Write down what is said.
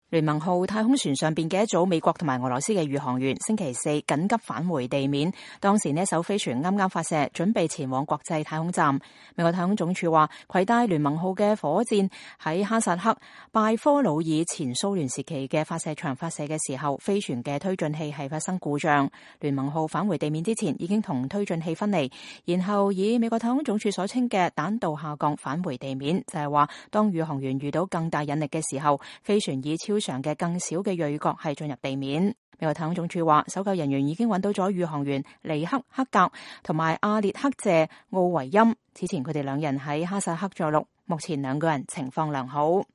聯盟號太空船上邊嘅一組美國同埋俄羅斯嘅宇航員星期四緊急返回地面，當時呢艘飛船啱啱發射，準備前往國際太空站。美國太空總署話，攜帶聯盟號嘅火箭喺哈薩克拜科努爾前蘇聯時期嘅發射場發射嘅時候，飛船嘅推進器係發生故障。聯盟號返回地面之前已經同推進器分離，然後以美國太空總署所稱嘅彈道下降返回地面，就係話當宇航員遇到更大引力嘅時候，飛船以超常嘅更小嘅銳角係進入地面。美國太空總署話，搜救人員已經揾到咗宇航員尼克克格同埋阿列克謝奧維欽，此前佢哋兩人喺哈薩克着陸，目前兩個人情況良好。